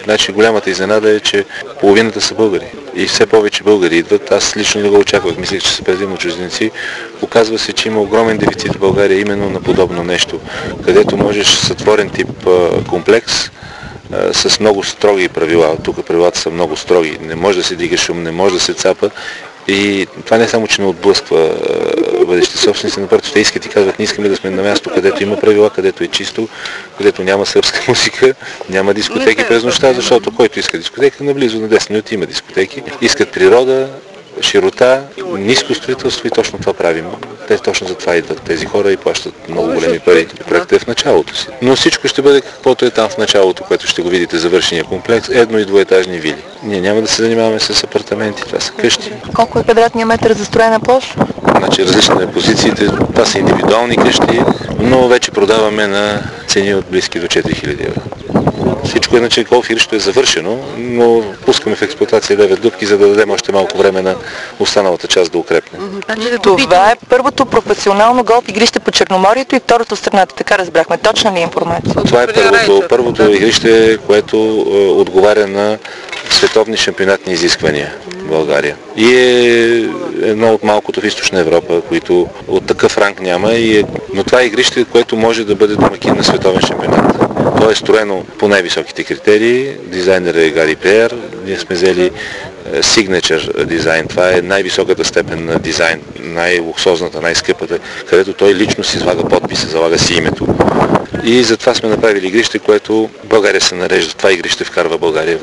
Значи голямата изненада е, че половината са българи. И все повече българи идват. Аз лично не го очаквах. Мислех, че са предимно чужденци. Оказва се, че има огромен дефицит в България именно на подобно нещо, където можеш сътворен тип комплекс с много строги правила. Тук правилата са много строги. Не може да се дига шум, не може да се цапа. И това не само, че не отблъсква бъдещите собственици, напротив, те искат и казват, не искаме да сме на място, където има правила, където е чисто, където няма сръбска музика, няма дискотеки през нощта, защото който иска дискотека, наблизо на 10 минути има дискотеки. Искат природа, широта, ниско строителство и точно това правим. Те точно за това идват тези хора и плащат много големи пари. Проектът е в началото си. Но всичко ще бъде каквото е там в началото, което ще го видите завършения комплекс, едно- и двоетажни вили. Ние няма да се занимаваме с апартаменти, това са къщи. Колко е квадратния метър застроена площ? Значи различни е позициите, това са индивидуални къщи, но вече продаваме на цени от близки до 4000 евро. Всичко иначе голф-игрището е завършено, но пускаме в експлоатация 9 дупки, за да дадем още малко време на останалата част да укрепне. Това е първото професионално голф игрище по Черноморието и второто в страната. Така разбрахме. Точна ли е информация? Това е първото игрище, което отговаря на световни шампионатни изисквания в България. И е едно от малкото в Източна Европа, които от такъв ранг няма, но това е игрище, което може да бъде домакин на световен шампионат. То е строено по най-високите критерии. Дизайнер е Гари Пеер. Ние сме взели Signature дизайн. Това е най-високата степен на дизайн, най-луксозната, най-скъпата, където той лично си слага подписа, залага си името. И затова сме направили игрище, което България се нарежда. Това игрище вкарва България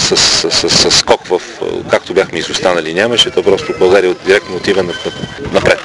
с скок в, както бяхме изостанали, нямаше, то просто България директно отива напред.